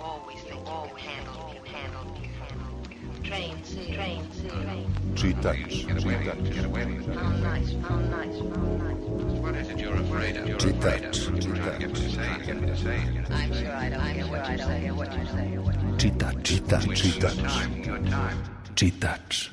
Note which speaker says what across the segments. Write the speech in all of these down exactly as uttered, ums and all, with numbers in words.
Speaker 1: Čitač, čitač, čitač, čitač, čitač, čitač, čitač.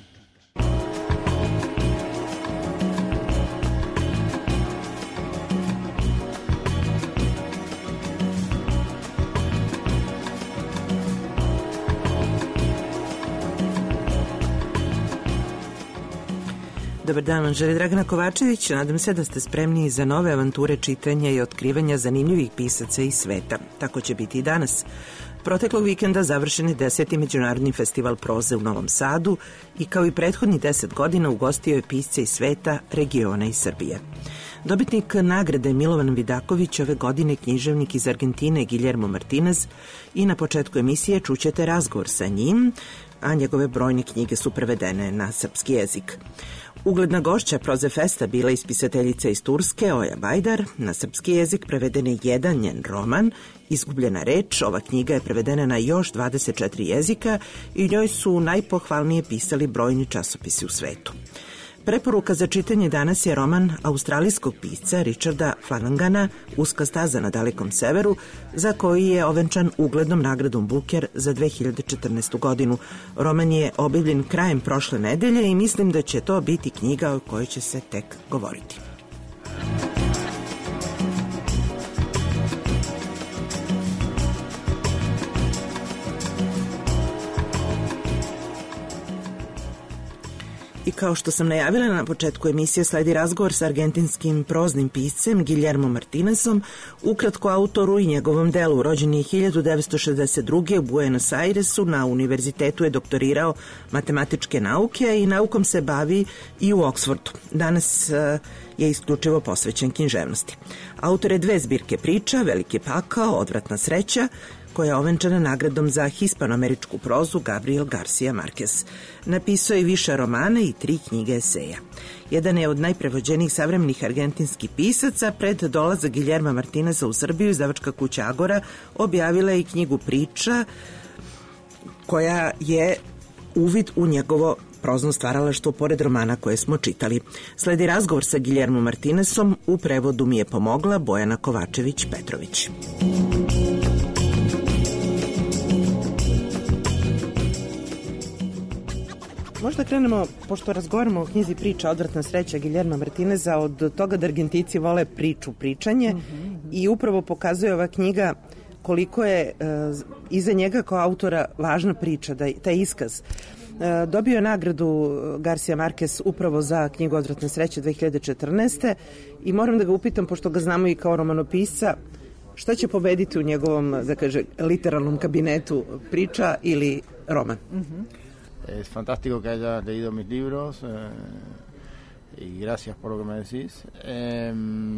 Speaker 2: Dobar dan, vam želi Dragana Kovačević. Nadam se da ste spremni za nove avanture čitanja i otkrivanja zanimljivih pisaca iz sveta. Tako će biti i danas. Proteklog vikenda završen je deseti Međunarodni festival proze u Novom Sadu i kao i prethodni deset godina ugostio je pisce iz sveta, regiona i Srbije. Dobitnik nagrade Milovan Vidaković ove godine književnik iz Argentine Guillermo Martinez i na početku emisije čućete razgovor sa njim, a njegove brojne knjige su prevedene na srpski jezik. Ugledna gošća Proze Festa bila ispisateljica iz Turske, Oja Bajdar. Na srpski jezik preveden je jedan njen roman, Izgubljena reč. Ova knjiga je prevedena na još dvadeset četiri jezika i njoj su najpohvalnije pisali brojni časopisi u svetu. Preporuka za čitanje danas je roman australijskog pisca Richarda Flanagana Uska staza na dalekom severu, za koji je ovenčan uglednom nagradom Booker za dve hiljade četrnaestu godinu. Roman je objavljen krajem prošle nedelje i mislim da će to biti knjiga o kojoj će se tek govoriti. I kao što sam najavila, na početku emisije sledi razgovor sa argentinskim proznim piscem Guillermo Martinezom, ukratko autoru i njegovom delu. Rođen je hiljadu devetsto šezdeset druge u Buenos Airesu, na univerzitetu je doktorirao matematičke nauke i naukom se bavi i u Oxfordu. Danas je isključivo posvećen književnosti. Autor je dve zbirke priča, Veliki pakao, Odvratna sreća, koja je ovenčana nagradom za hispanoameričku prozu Gabriel Garcia Marquez. Napisao je više romana i tri knjige eseja. Jedan je od najprevođenijih savremenih argentinskih pisaca. Pred dolazak Guillerma Martineza u Srbiju izdavačka kuća Agora objavila je i knjigu priča, koja je uvid u njegovo prozno stvaralaštvo pored romana koje smo čitali. Sledi razgovor sa Guillermo Martinezom, u prevodu mi je pomogla Bojana Kovačević-Petrović. Možda krenemo, pošto razgovaramo o knjizi priča Odvratna sreća Guillerma Martineza, od toga da Argentinci vole priču, pričanje, mm-hmm. i upravo pokazuje ova knjiga koliko je uh, iza njega kao autora važna priča, da, taj iskaz. Uh, dobio je nagradu Garcia Marquez upravo za knjigu Odvratna sreća dve hiljade četrnaeste. i moram da ga upitam, pošto ga znamo i kao romanopisca, šta će pobediti u njegovom, da kaže, literalnom kabinetu, priča ili roman?
Speaker 3: Mm-hmm. Es fantástico que haya leído mis libros eh, y gracias por lo que me decís. Eh,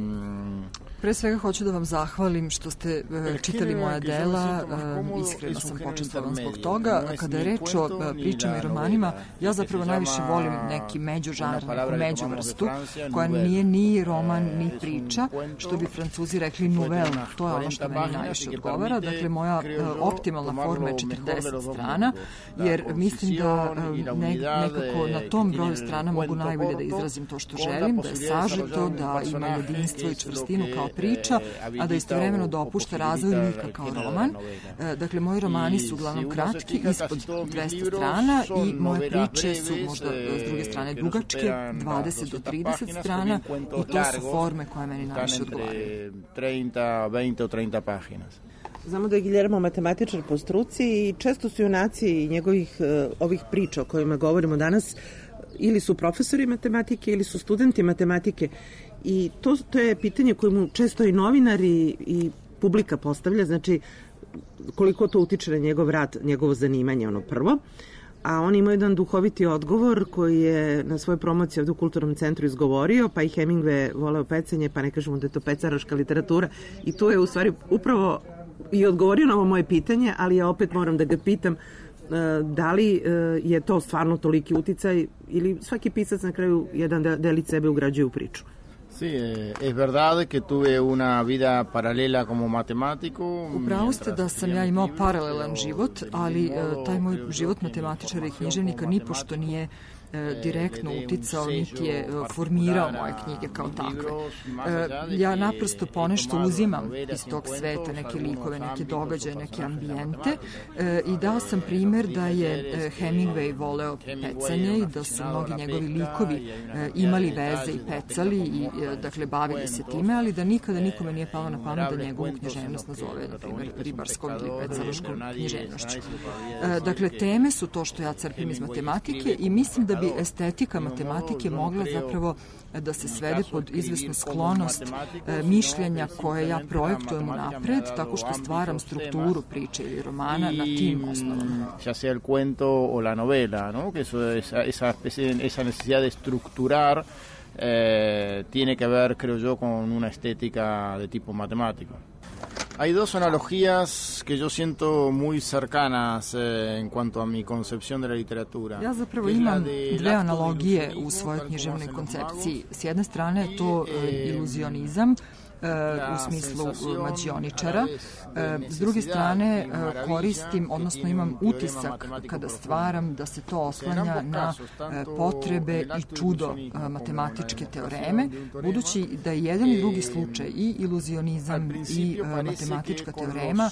Speaker 4: Pre svega hoću da vam zahvalim što ste uh, čitali moja dela, uh, iskreno sam počastvovan zbog toga. Kada je reč o uh, pričama i romanima, ja zapravo najviše volim neki međužanar, neku međuvrstu, koja nije ni roman, ni priča, što bi Francuzi rekli nouvelle. To je ono što meni najviše odgovara. Dakle, moja uh, optimalna forma je četrdeset strana, jer mislim da uh, ne, nekako na tom broju strana mogu najbolje da izrazim to što želim, da je sažeto, da ima jedinstvo i čvrstinu kao priča, a da istovremeno dopušta razvoj lika kao roman. Dakle, moji romani su uglavnom kratki, ispod dvesta strana, i moje priče su možda s druge strane dugačke, dvadeset do trideset strana, i to su forme koje meni najviše odgovaraju.
Speaker 3: veinte o treinta páginas.
Speaker 2: Znamo da je Guillermo matematičar po struci i često su junaci njegovih ovih priča o kojima govorimo danas ili su profesori matematike ili su studenti matematike, i to, to je pitanje koje mu često i novinari i publika postavlja, znači koliko to utiče na njegov rad, njegovo zanimanje, ono prvo. A on ima jedan duhoviti odgovor koji je na svojoj promociji ovdje u Kulturnom centru izgovorio, pa i Hemingway voleo pecanje, pa ne kažemo da je to pecaraška literatura, i tu je u stvari upravo i odgovorio na ovo moje pitanje, ali ja opet moram da ga pitam da li je to stvarno toliki uticaj ili svaki pisac na kraju jedan delić sebe ugrađuje u priču.
Speaker 3: Sí, es verdad que tuve una vida paralela como matemático.
Speaker 4: Upravo ste da sam ja imao paralelan život, ali taj moj život matematičara i književnika nipošto nije direktno uticao, niti je formirao moje knjige kao takve. Ja naprosto ponešto uzimam iz tog sveta, neke likove, neke događaje, neke ambijente i dao sam primer da je Hemingway voleo pecanje i da su mnogi njegovi likovi imali veze i pecali i dakle bavili se time, ali da nikada nikome nije palo na pamet da njegovu književnost nazove, na primjer, ribarskom ili pecaloškom književnošću. Dakle, teme su to što ja crpim iz matematike i mislim da bi estetika matematike mogla zapravo da se svede pod izvesnu sklonost e, mišljenja koje ja projektujem napred, tako što stvaram strukturu priče ili romana na tim osnovama.
Speaker 3: Ya sea el cuento o la novela, ¿no? Que eso, esa, esa, especie, esa necesidad de estructurar eh, tiene que ver, creo yo, con una estética de tipo matemático. Hay dos analogías que yo siento muy cercanas eh, en cuanto a mi concepción de la literatura.
Speaker 4: Ja zapravo imam dve analogije u svojoj književnoj koncepciji. S jedne strane je to iluzionizam, u smislu mađioničara. S druge strane koristim, odnosno imam utisak kada stvaram da se to oslanja na potrebe i čudo matematičke teoreme, budući da je jedan i drugi slučaj i iluzionizam i matematička teorema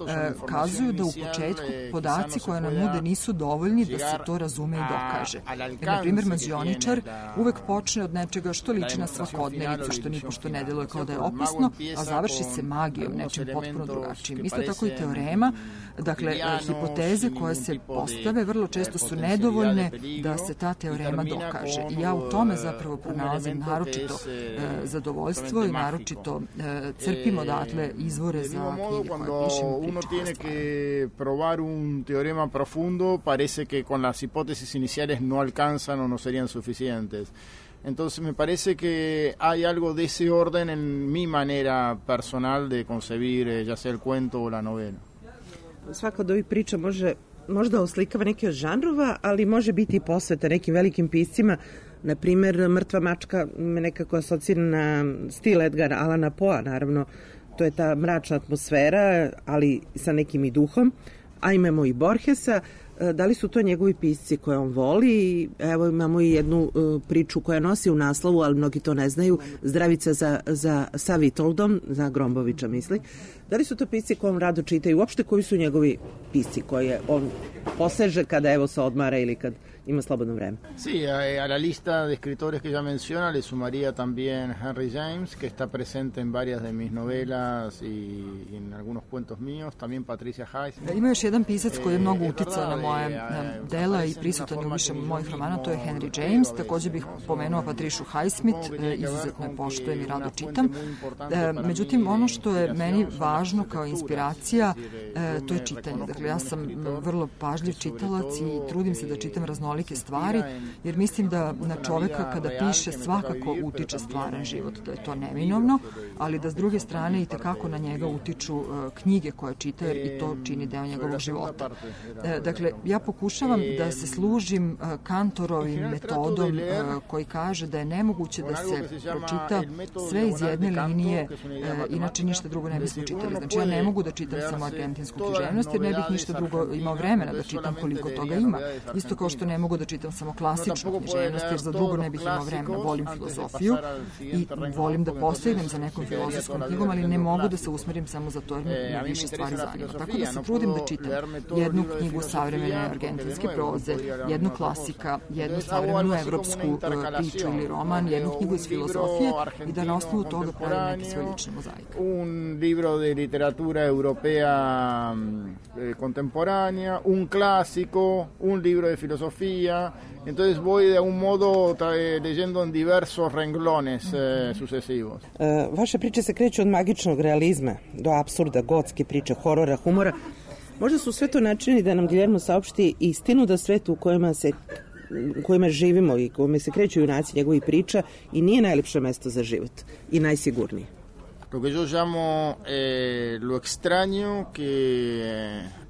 Speaker 4: kazuju da u početku podaci koje nam nude nisu dovoljni da se to razume i dokaže. Jer, na primjer, mađioničar uvek počne od nečega što liči na svakodnevicu, što nipošto ne deluje kao da je opasno, a završi se magijom, nečim potpuno drugačijim. Isto tako i teorema, dakle, hipoteze koje se postave vrlo često su nedovoljne da se ta teorema dokaže. I ja u tome zapravo pronalazim naročito e, zadovoljstvo i naročito e, crpim odatle izvore za knjige koje pišem i
Speaker 3: uno tiene que probar un teorema profundo, parece que con las hipótesis iniciales no alcanzan o no serían suficientes. Entonces me parece que hay algo de ese orden en mi manera personal de concebir ya sea el cuento o la novela.
Speaker 2: Svaka od ovih priča može možda oslikava neke od žanrova, ali može biti i posveta nekim velikim piscima. Na primjer, Mrtva mačka me nekako asocira na stil Edgara Allana Poea, naravno. To je ta mračna atmosfera, ali sa nekim i duhom. A imamo i Borgesa. Da li su to njegovi pisci koje on voli? Evo imamo i jednu uh, priču koja nosi u naslovu, ali mnogi to ne znaju, Zdravica za, za sa Vitoldom, za Grombovića misli. Da li su to pisci koje on rado čita i uopšte koji su njegovi pisci koje on poseže kada evo se odmara ili kad ima slobodno vreme?
Speaker 3: Sí, a, a la lista de escritores que ya menciona le sumaría también Henry James, que está presente en varias de mis novelas y, y en algunos cuentos míos, también Patricia Highsmith.
Speaker 4: Ima još jedan pisac koji je mnogo uticao na moje dela i prisutan je u više mojih romana, to je Henry James. Takođe bih pomenuo Patricia Highsmith, izuzetno je poštujem i rado čitam. Međutim, ono što je meni važno kao inspiracija, to je čitanje. Dakle, ja sam vrlo pažljiv čitalac i trudim se da čitam raznolike stvari, jer mislim da na čoveka kada piše svakako utiče stvaran život, da je to neminovno, ali da s druge strane i tekako na njega utiču knjige koje čita, jer i to čini deo njegovog života. Dakle, ja pokušavam da se služim Kantorovim metodom koji kaže da je nemoguće da se pročita sve iz jedne linije, inače ništa drugo ne bismo čitali. Znači, ja ne mogu da čitam samo argentinsku književnost, jer ne bih ništa drugo imao vremena da čitam koliko toga ima. Isto kao što ne mogu da čitam samo klasičnu književnost, jer za drugo ne bih imao vremena. Volim filozofiju i volim da posegnem za nekom filozofskom knjigom, ali ne mogu da se usmerim samo za to, jer me više stvari zanima. Tako da se trudim da čitam jednu knjigu savremene argentinske proze, jednu klasika, jednu savremenu evropsku priču ili roman, jednu knjigu iz filozofije i da na osnovu toga pravim neki svoj lični mozaik.
Speaker 3: Un libro de literatura europea eh, contemporánea, un clásico, un libro de filosofía. Entonces voy de algún modo eh, leyendo en diversos renglones eh, sucesivos.
Speaker 2: E, vaše priče se kreću od magičnog realizma do apsurda, gotske priče, horora, humora. Možda su sve to načini da nam Guillermo saopšti istinu da svetu u kojima se u kojima živimo i kojima se kreću junaci njegovih priča i nije najlepše mesto za život i najsigurnije.
Speaker 3: Lo que yo llamo eh, lo extraño que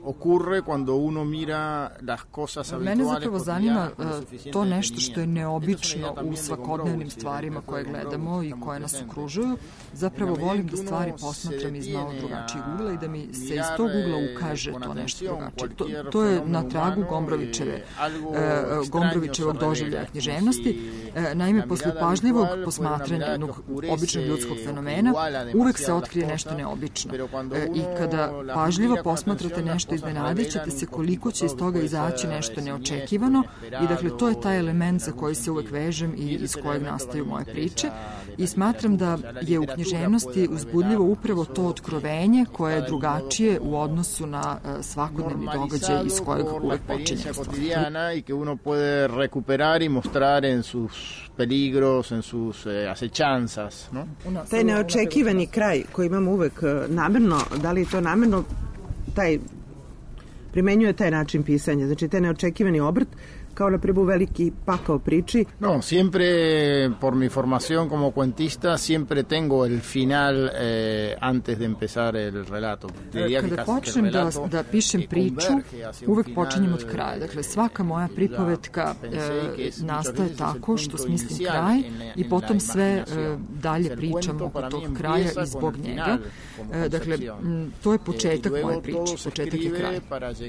Speaker 3: ocurre cuando uno mira las cosas habituales.
Speaker 4: Mene zapravo zanima to nešto što je neobično u svakodnevnim stvarima koje gledamo i koje nas okružuju. Zapravo volim da stvari posmatram iz malo drugačijeg ugla i da mi se iz tog ugla ukaže to nešto drugačije. To, to je na tragu Gombrovićeve, Gombrovićevog doživljaja književnosti. Naime, posle pažljivog posmatranja jednog običnog ljudskog fenomena uvek se otkrije nešto neobično. I kada pažljivo posmatrate nešto, iznenadit ćete se koliko će iz toga izaći nešto neočekivano i dakle to je taj element za koji se uvek vežem i iz kojeg nastaju moje priče i smatram da je u književnosti uzbudljivo upravo to otkrovenje koje je drugačije u odnosu na svakodnevni događaj iz kojeg uvek počinje stvar.
Speaker 3: I que uno puede recuperar y mostrar en sus peligros, en sus acechanzas, no?
Speaker 2: Taj neočekivani kraj koji imamo uvek namerno, da li je to namerno, taj primenjuje taj način pisanja, znači taj neočekivani obrt, kao na primer veliki pakao priči.
Speaker 3: No, siempre, por mi formación como cuentista, siempre tengo el final eh, antes de empezar el relato.
Speaker 4: Kada počnem da, da pišem priču, uvek počinjem od kraja. Dakle, svaka moja pripovetka e, nastaje tako što smislim kraj i potom sve e, dalje pričam oko tog kraja i zbog njega. E, dakle, m, to je početak moje priče, početak je kraj.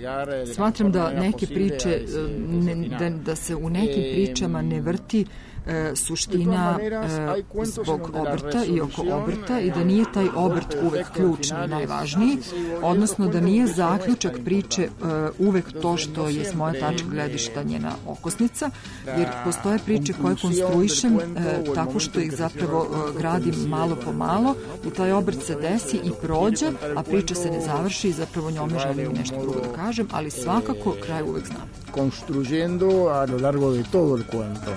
Speaker 4: Smatram da neke priče ne, Da, da se u nekim pričama ne vrti e, suština e, zbog obrta i oko obrta i da nije taj obrt uvek ključni i najvažniji, odnosno da nije zaključak priče e, uvek to što je s moje tačke gledišta njena okosnica, jer postoje priče koje konstruišem e, tako što ih zapravo e, gradim malo po malo i taj obrt se desi i prođe, a priča se ne završi i zapravo njome želim nešto drugo da kažem, ali svakako kraj uvek znam.
Speaker 3: Construyendo a lo largo de todo el cuento.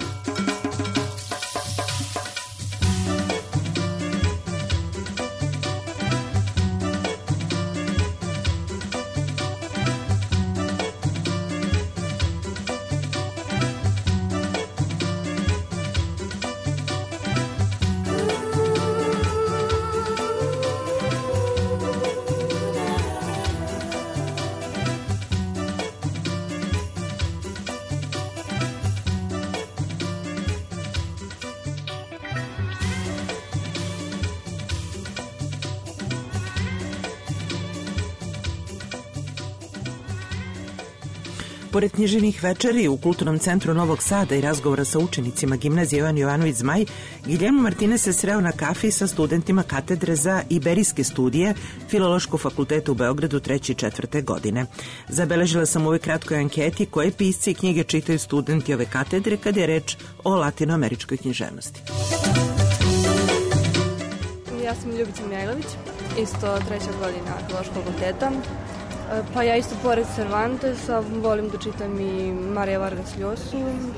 Speaker 2: Pored književnih večeri u Kulturnom centru Novog Sada i razgovora sa učenicima gimnazije Jovan Jovanović Zmaj, Guillermo Martinez se sreo na kafi sa studentima katedre za iberijske studije Filološkog fakulteta u Beogradu treće i četvrte godine. Zabeležila sam u ovoj kratkoj anketi koje pisci i knjige čitaju studenti ove katedre kad je reč o latinoameričkoj književnosti.
Speaker 5: Ja sam Ljubica Mijailović, isto treća godina Filološkog fakulteta. Pa ja isto pored Cervantesa volim da čitam i Marija Vargas Llosu,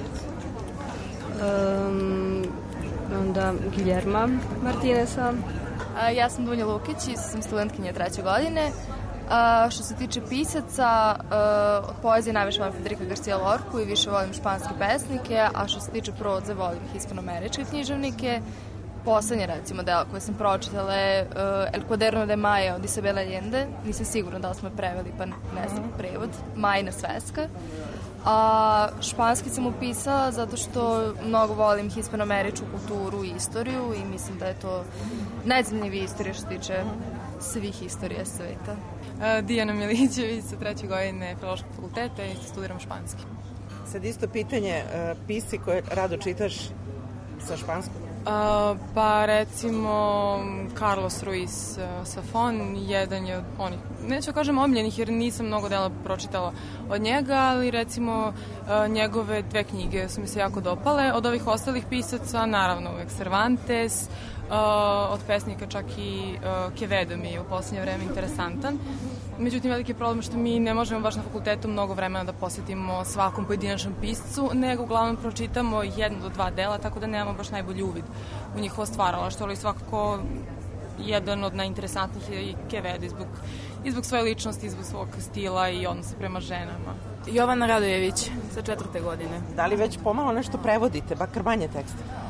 Speaker 5: um, onda Guillerma Martineza.
Speaker 6: Ja sam Dunja Lukić i sam studentkinja treće godine. A, što se tiče pisaca, uh, od poezije najviše volim Federica Garcia Lorku i više volim španske pesnike, a što se tiče proze volim hispanoameričke književnike. Poslednje, recimo, dela koje sam pročitala je uh, El Cuaderno de Maja od Isabela Allende. Nisam sigurna da li smo je preveli, pa ne znam prevod. Majina sveska. A španski sam upisala zato što mnogo volim hispanoameričku kulturu i istoriju i mislim da je to najzanimljivija istorija što tiče svih istorija sveta.
Speaker 7: Uh, Dijana Milićević sa treće godine Filološkog fakulteta i studiram španski.
Speaker 2: Sad isto pitanje, uh, pisci koje rado čitaš sa španskom?
Speaker 7: Uh, pa recimo Carlos Ruiz uh, Zafón, jedan je od onih, neću kažem omiljenih jer nisam mnogo dela pročitala od njega, ali recimo uh, njegove dve knjige su mi se jako dopale. Od ovih ostalih pisaca, naravno uvek Cervantes, uh, od pesnika čak i uh, Quevedo mi je u poslednje vreme interesantan. Međutim, veliki je problem što mi ne možemo baš na fakultetu mnogo vremena da posvetimo svakom pojedinačnom piscu, nego uglavnom pročitamo jedno do dva dela, tako da nemamo baš najbolji uvid u njihovo stvaralaštvo, ali svakako jedan od najinteresantnijih je i Quevedo, zbog, i zbog svoje ličnosti, zbog svog stila i odnosa prema ženama.
Speaker 8: Jovana Radojević, sa četvrte godine.
Speaker 2: Da li već pomalo nešto prevodite, bakar manje teksta?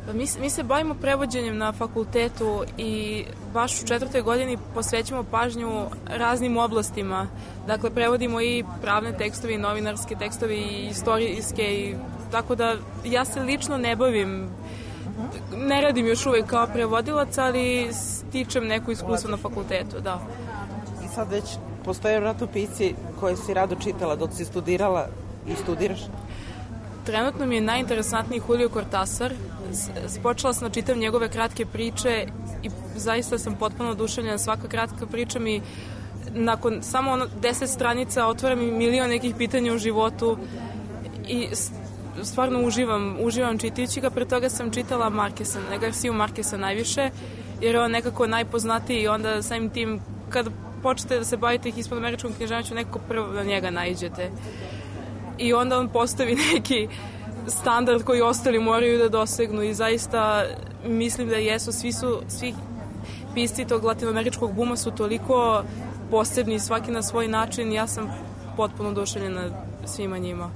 Speaker 8: Mi, mi se bavimo prevođenjem na fakultetu i baš u četvrtoj godini posvećujemo pažnju raznim oblastima. Dakle, prevodimo i pravne tekstove, i novinarske tekstove, i istorijske, i tako da ja se lično ne bavim, ne radim još uvek kao prevodilac, ali stičem neko iskustvo na fakultetu, da.
Speaker 2: I sad već postoje vratno pisci koje si rado čitala dok si studirala i studiraš?
Speaker 8: Trenutno mi je najinteresantniji Julio Cortázar. Počela sam da čitam njegove kratke priče i zaista sam potpuno oduševljena. Svaka kratka priča mi nakon samo ono deset stranica otvara mi milion nekih pitanja u životu i stvarno uživam, uživam čitajući ga. Pre toga sam čitala Markesa, Garciju Markesa najviše, jer je on nekako najpoznatiji i onda samim tim kad počnete da se bavite hispanoameričkom književnošću nekako prvo na njega naiđete. I onda on postavi neki standard koji ostali moraju da dosegnu i zaista mislim da jesu, svi su, svi pisci tog latinoameričkog buma su toliko posebni, svaki na svoj način, ja sam potpuno oduševljena svima njima.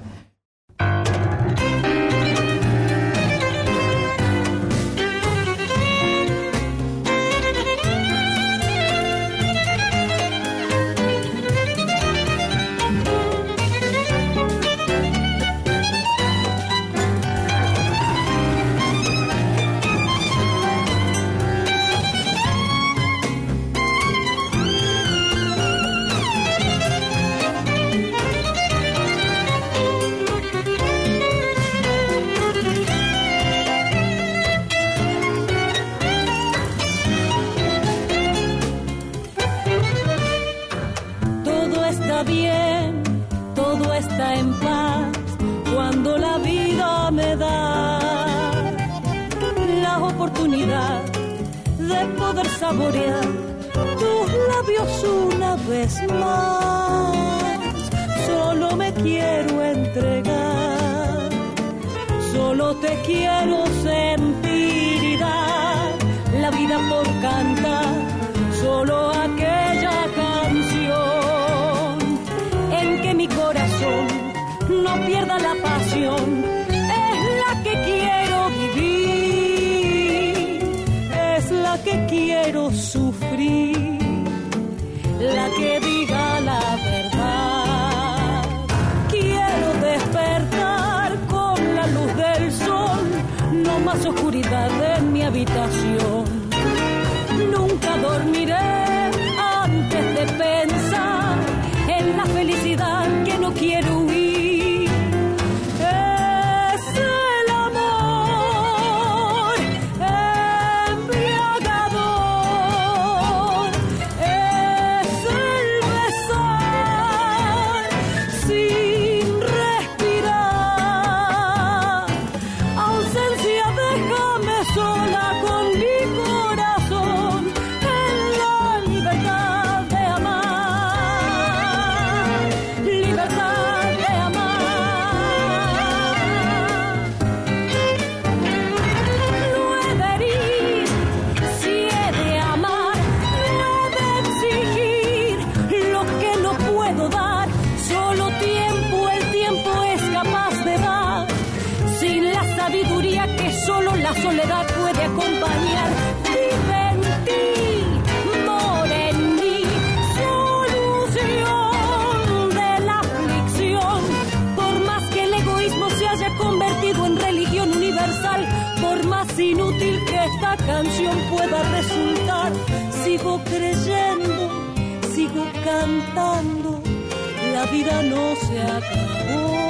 Speaker 9: De poder saborear tus labios una vez más. Solo me quiero entregar, solo te quiero sentir y dar la vida por cantar, solo aquella canción en que mi corazón no pierda la pasión, es la que quiero vivir, es la que quiero sufrir, la que diga la verdad. Quiero despertar con la luz del sol, no más oscuridad en mi habitación. Nunca dormiré antes de pensar en la felicidad que no quiero huir. La soledad puede acompañar. Vive en ti, mora en mí, solución de la aflicción. Por más que el egoísmo se haya convertido en religión universal, por más inútil que esta canción pueda resultar, sigo creyendo, sigo cantando, la vida no se acabó.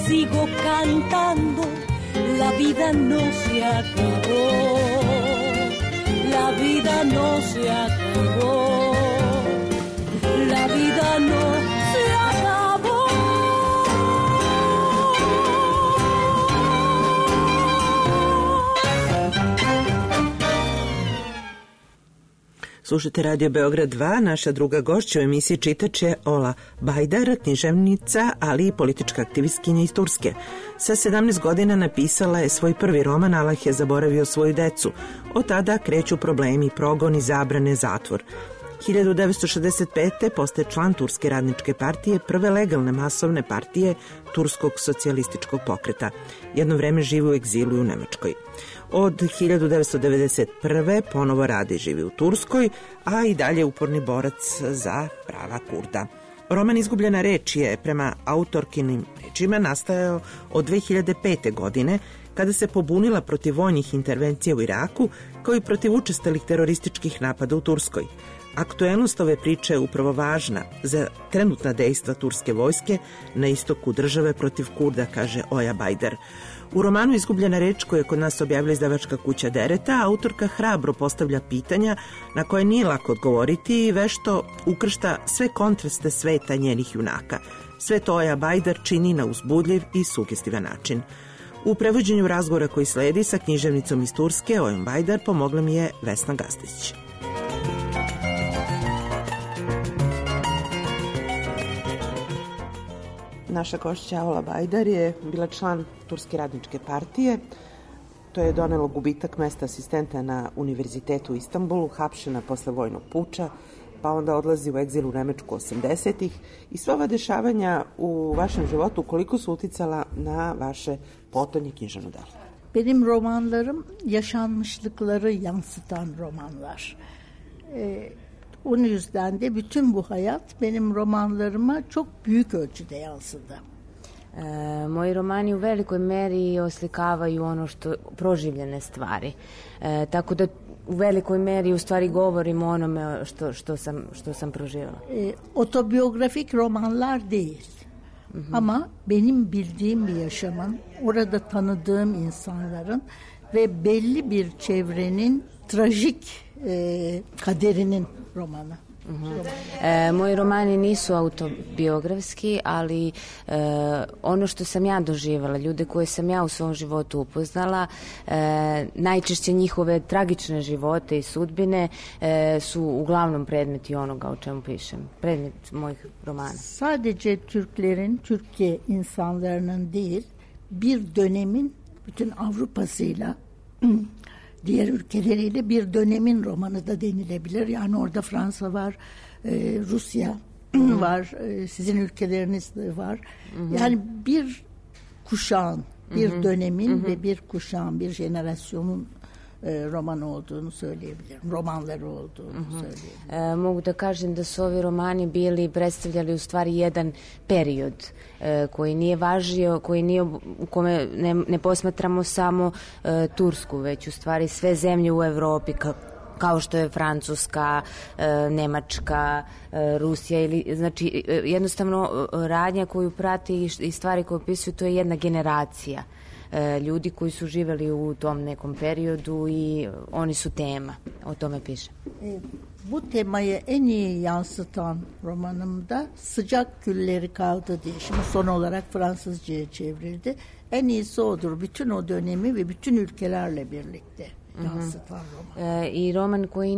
Speaker 9: sigo cantando, la vida no se acabó, la vida no se acabó, la vida no se acabó.
Speaker 2: Slušajte Radio Beograd dva, naša druga gošća u emisiji Čitač je Ola Bajdar, književnica, ali i politička aktivistkinja iz Turske. Sa sedamnaest godina napisala je svoj prvi roman Allah je zaboravio svoju decu. Od tada kreću problemi, progoni, zabrane, zatvor. hiljadu devetsto šezdeset pete. postaje član Turske radničke partije, prve legalne masovne partije Turskog socijalističkog pokreta. Jedno vreme živi u egzilu u Nemačkoj. Od hiljadu devetsto devedeset prve. ponovo radi i živi u Turskoj, a i dalje uporni borac za prava Kurda. Roman Izgubljena reč je, prema autorkinim rečima, nastajao od dve hiljade pete. godine, kada se pobunila protiv vojnih intervencija u Iraku, kao i protiv učestalih terorističkih napada u Turskoj. Aktuelnost ove priče je upravo važna za trenutna dejstva turske vojske na istoku države protiv Kurda, kaže Oja Bajdar. U romanu Izgubljena reč, koju je kod nas objavila izdavačka kuća Dereta, autorka hrabro postavlja pitanja na koje nije lako odgovoriti i vešto ukršta sve kontraste sveta njenih junaka. Sve to Oja Bajdar čini na uzbudljiv i sugestivan način. U prevođenju razgovora koji sledi sa književnicom iz Turske, Ojom Bajdar, pomogla mi je Vesna Gastić. Naša gošća Ola Bajdar je bila član Turske radničke partije. To je donelo gubitak mesta asistenta na Univerzitetu u Istanbulu, hapšena posle vojnog puča, pa onda odlazi u egzil u Nemačku osamdesetih. I sva ova dešavanja u vašem životu koliko su uticala na vaše potonje književno delo?
Speaker 10: Benim romanlarım yaşanmışlıkları yansıtan romanlar. Ee, Onun yüzden de bütün bu hayat benim romanlarıma çok büyük ölçüde yansıdı.
Speaker 11: E, moji romani u velikoj meri oslikavaju ono što proživljene stvari. E, tako da u velikoj meri u stvari govorim o onome što, što, sam, što sam proživjela.
Speaker 10: E, otobiyografik romanlar değil. Hı-hı. Ama benim bildiğim bir yaşamın, orada tanıdığım insanların ve belli bir çevrenin trajik e, kaderinin romanı.
Speaker 11: Uh-huh. E, moji romani nisu autobiografski, ali e, ono što sam ja doživjela, ljude koje sam ja u svom životu upoznala, e, najčešće njihove tragične živote i sudbine e, su uglavnom predmeti onoga o čemu pišem. Predmet mojih romana.
Speaker 10: Sadece Türklerin, Türkiye insanlarının değil, bir dönemin bütün Avrupa'sıyla diğer ülkeleriyle bir dönemin romanı da denilebilir. Yani orada Fransa var, e, Rusya var, e, sizin ülkeleriniz de var. Hı-hı. Yani bir kuşağın, bir Hı-hı. dönemin Hı-hı. ve bir kuşağın, bir jenerasyonun e, romanı olduğunu söyleyebilirim. Romanları olduğunu uh-huh. söyleyebilirim.
Speaker 11: E, mogu da kažem da su ovi romani bili, predstavljali u stvari jedan period e, koji nije važio, koji nije, u kome ne, ne posmatramo samo e, Tursku, već u stvari sve zemlje u Evropi, ka, kao što je Francuska, e, Nemačka, e, Rusija, ili, znači e, jednostavno radnja koju prati i, i stvari koje opisuju, to je jedna generacija ljudi koji su živjeli u tom nekom periodu i oni su tema. O tome piše.
Speaker 10: E, bu temayı en iyi yansıtan romanımda Sıcak Külleri Kaldı diye. Şimdi son olarak Fransızca'ya çevrildi. En iyisi odur. Bütün o dönemi ve bütün ülkelerle birlikte yansıtan roman.
Speaker 11: E, I roman koji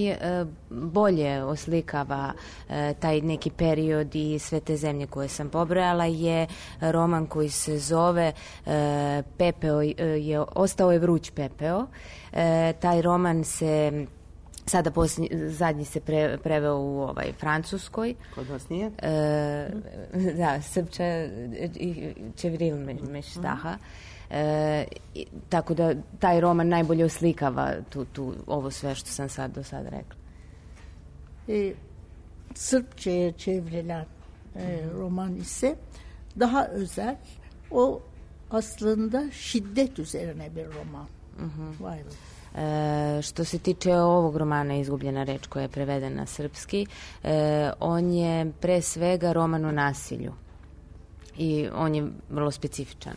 Speaker 11: najbolje oslikava e, taj neki period i sve te zemlje koje sam pobrojala je roman koji se zove e, Pepeo je, ostao je vruć pepeo. E, taj roman se sada posljednji, zadnji se pre, preveo u ovaj, Francuskoj.
Speaker 2: Kod vas nije?
Speaker 11: E, da, Srpča i Čevril Meštaha. E, tako da taj roman najbolje oslikava tu, tu, ovo sve što sam sad do sada rekla.
Speaker 10: E, Sırpça'ya çevrilen e, roman ise daha özel. O aslında şiddet üzerine bir roman.
Speaker 11: Uh-huh. E, što se tiče ovog romana Izgubljena reč koja je prevedena na srpski, e, on je pre svega roman o nasilju. i on je vrlo specifičan.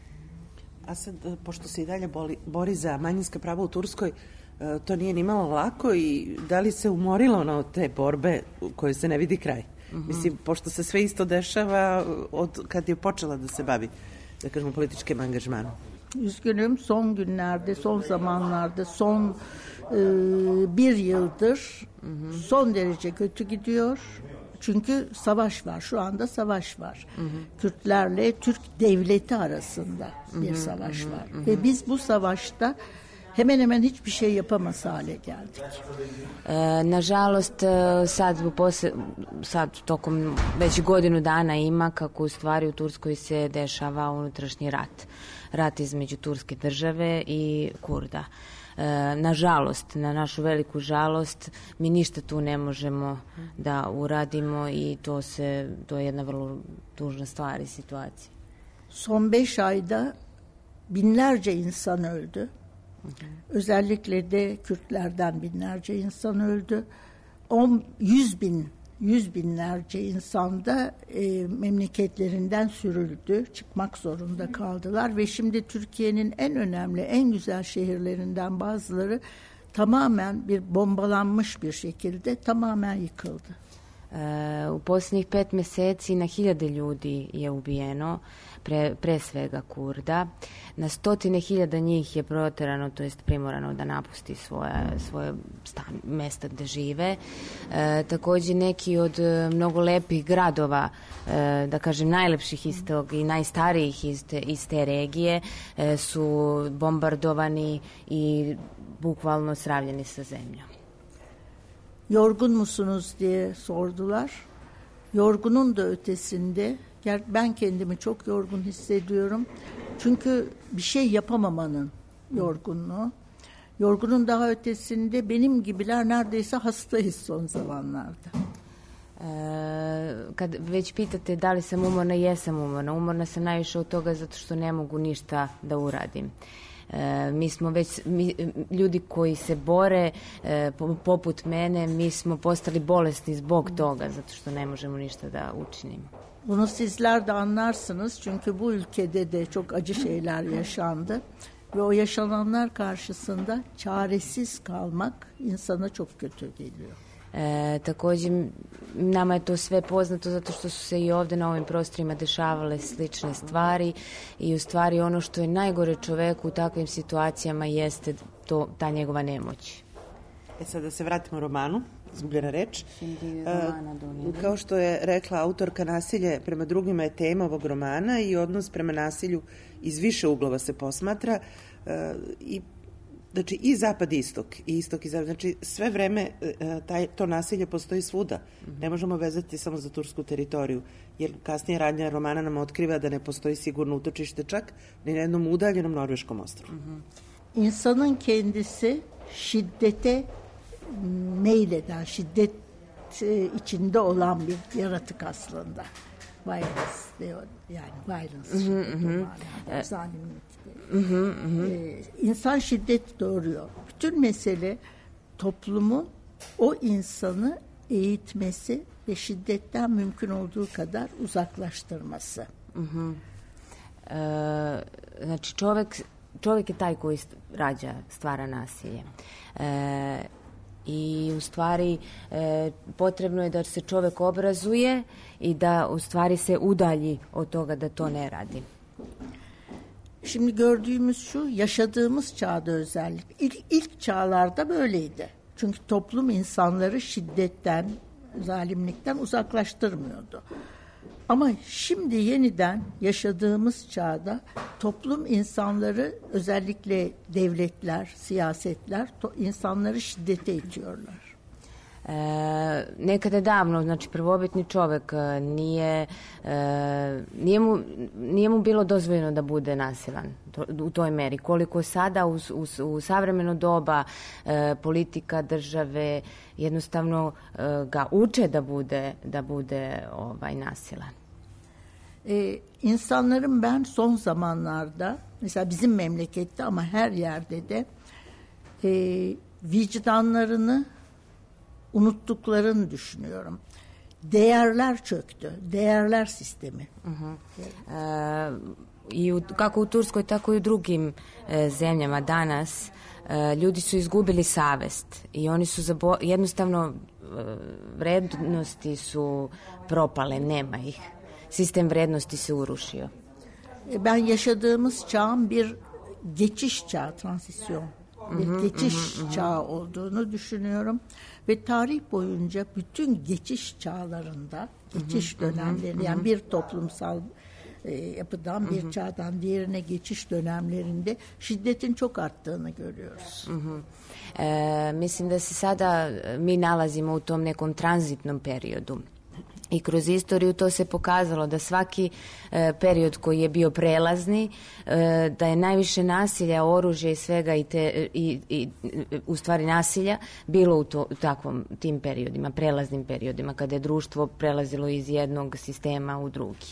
Speaker 2: A sad, pošto se i dalje boli, bori za manjinska prava u Turskoj, to nije ni malo lako i da li se umorilo na te borbe u kojoj se ne vidi kraj? Mm-hmm. Mislim, pošto se sve isto dešava od kad je počela da se bavi, da kažemo, političkim angažmanom.
Speaker 10: Üzgünüm, son günlerde, son zamanlarda, son e, bir yıldır mm-hmm. son derece kötü gidiyor. Çünkü savaş var, şu anda savaş var. Mm-hmm. Kürtlerle Türk devleti arasında mm-hmm. bir savaş mm-hmm. var. Mm-hmm. Ve biz bu savaşta hemen hemen hiçbir şey yapamaz hale geldik.
Speaker 11: E, nažalost, sad, posle, sad tokom već godinu dana ima kako u stvari u Turskoj se dešava unutrašnji rat. Rat između Turske države i Kurda. E, nažalost, na našu veliku žalost, mi ništa tu ne možemo da uradimo i to, se, to je jedna vrlo tužna stvar i situacija.
Speaker 10: Son beş ayda binlerce insan öldü. Hı hı. Özellikle de Kürtlerden binlerce insan öldü. On, yüz bin, yüz binlerce insan da e, memleketlerinden sürüldü, çıkmak zorunda kaldılar ve şimdi Türkiye'nin en önemli, en güzel şehirlerinden bazıları tamamen bir bombalanmış bir şekilde tamamen yıkıldı.
Speaker 11: E, u posljednjih pet meseci na hiljade ljudi je ubijeno, pre, pre svega Kurda. Na stotine hiljada njih je proterano, to jest primorano da napusti svoje, svoje stan, mesta gde žive. E, takođe neki od mnogo lepih gradova, e, da kažem najlepših iz tog i najstarijih iz te, iz te regije, e, su bombardovani i bukvalno sravljeni sa zemljom.
Speaker 10: Yorgun musunuz diye sordular. Yorgunun da ötesinde, ben kendimi çok yorgun hissediyorum. Çünkü bir şey yapamamanın yorgunluğu. Yorgunun daha ötesinde benim gibiler neredeyse hastayız son zamanlarda.
Speaker 11: E, kad već pitate da li sam umorna, jesam umorna. Umorna sam najviše od toga zato što ne mogu ništa da uradim. E, mi smo već, mi, ljudi koji se bore e, poput mene, mi smo postali bolesni zbog toga, zato što ne možemo ništa da učinimo.
Speaker 10: Bunu sizler de anlarsınız çünkü bu ülkede de çok acı şeyler yaşandı ve o yaşananlar karşısında çaresiz kalmak insana çok kötü geliyor.
Speaker 11: E, takođe, nama je to sve poznato zato što su se i ovde na ovim prostorima dešavale slične stvari i u stvari ono što je najgore čoveku u takvim situacijama jeste to, ta njegova nemoć.
Speaker 2: E sad da se vratimo romanu, Izgubljena reč. Uh, kao što je rekla autorka, nasilje prema drugima je tema ovog romana i odnos prema nasilju iz više uglova se posmatra uh, i znači i zapad i istok, i istok i zapad, znači sve vreme taj, to nasilje postoji svuda. Mm-hmm. Ne možemo vezati samo za tursku teritoriju, jer kasnije radnja romana nam otkriva da ne postoji sigurno utočište čak ni na jednom udaljenom norveškom ostrvu.
Speaker 10: Mm-hmm. İnsanın kendisi şiddete meyleden, şiddet içinde olan bir yaratık aslında. Violence diyor, yani violence. Mm-hmm. Yani, zalimlik. Mm-hmm, mm-hmm. Ee, insan şiddet doğuruyor. Bütün mesele toplumun o insanı eğitmesi ve šiddetten mümkün olduğu kadar uzaklaştırması.
Speaker 11: Mm-hmm. E, znači čovek, čovek je taj koji rađa, stvara nasilje. E, I u stvari e, potrebno je da se čovek obrazuje i da u stvari se udalji od toga da to ne radi.
Speaker 10: Şimdi gördüğümüz şu, yaşadığımız çağda özellikle. İlk, ilk çağlarda böyleydi. Çünkü toplum insanları şiddetten, zalimlikten uzaklaştırmıyordu. Ama şimdi yeniden yaşadığımız çağda toplum insanları, özellikle devletler, siyasetler, to, insanları şiddete itiyorlar.
Speaker 11: E, nekada davno, znači prvobitni čovek nije, e, nije, mu, nije mu bilo dozvoljeno da bude nasilan to, u toj meri. Koliko sada u, u, u savremeno doba e, politika države jednostavno e, ga uče da bude, da bude ovaj, nasilan.
Speaker 10: Ee, insanların ben son zamanlarda, mesela bizim memlekette ama her yerde de e, vicdanlarını unuttuklarını düşünüyorum. değerler çöktü. Değerler sistemi.
Speaker 11: Uh-huh. E, I u, kako u Turskoj, tako i u drugim e, zemljama danas e, ljudi su izgubili savest i oni su zabo- jednostavno e, vrednosti su propale, nema ih. Sistem vrednosti se urušio.
Speaker 10: Ben yaşadığımız çağın bir geçiş çağı, transisyon, bir hı hı, geçiş hı hı. çağı olduğunu düşünüyorum. Ve tarih boyunca bütün geçiş çağlarında, geçiş hı hı, dönemleri, hı hı. yani bir toplumsal e, yapıdan bir hı hı. çağdan diğerine geçiş dönemlerinde şiddetin çok arttığını görüyoruz.
Speaker 11: Hı hı. E, mislim da se sada mi nalazimo u tom nekom tranzitnom periodu. I kroz istoriju to se pokazalo da svaki e, period koji je bio prelazni, e, da je najviše nasilja, oružja i svega i, te, i, i u stvari nasilja bilo u, to, u takvom tim periodima, prelaznim periodima, kada je društvo prelazilo iz jednog sistema u drugi.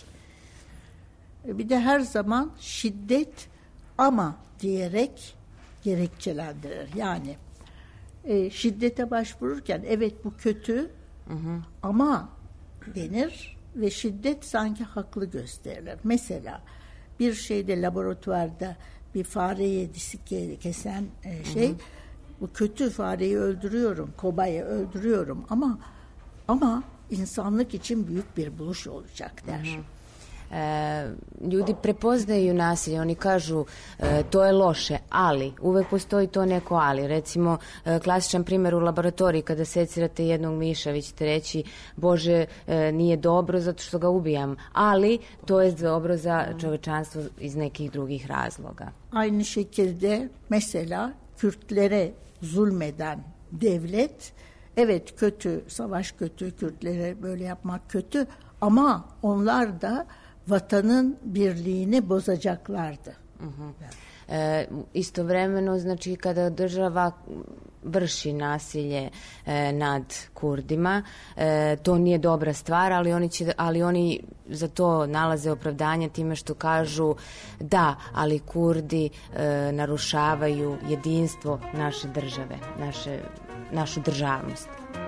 Speaker 10: Bir de her zaman şiddet ama diyerek gerekçelendirir. Yani e, şiddete başvururken evet bu kötü hı hı. ama denir ve şiddet sanki haklı gösterilir. Mesela bir şeyde laboratuvarda bir fareyi disik kesen şey, hı hı. bu kötü, fareyi öldürüyorum, kobayı öldürüyorum ama ama insanlık için büyük bir buluş olacak der. Hı hı.
Speaker 11: E, ljudi prepoznaju nasilje, oni kažu e, to je loše, ali uvek postoji to neko ali. Recimo, e, klasičan primjer u laboratoriji kada secirate jednog miša, vi ćete reći Bože, e, nije dobro zato što ga ubijam, ali to je dobro za čovečanstvo iz nekih drugih razloga.
Speaker 10: Aynı şekilde mesela Kürtlere zulmeden devlet, evet kötü, savaş kötü, Kürtlere böyle yapmak kötü ama onlar da vatanın birliğini bozacaklardı.
Speaker 11: Uh-huh. E, istovremeno, znači, kada država vrši nasilje e, nad Kurdima, e, to nije dobra stvar, ali oni, će, ali oni za to nalaze opravdanje time što kažu da, ali Kurdi e, narušavaju jedinstvo naše države, naše, našu državnost.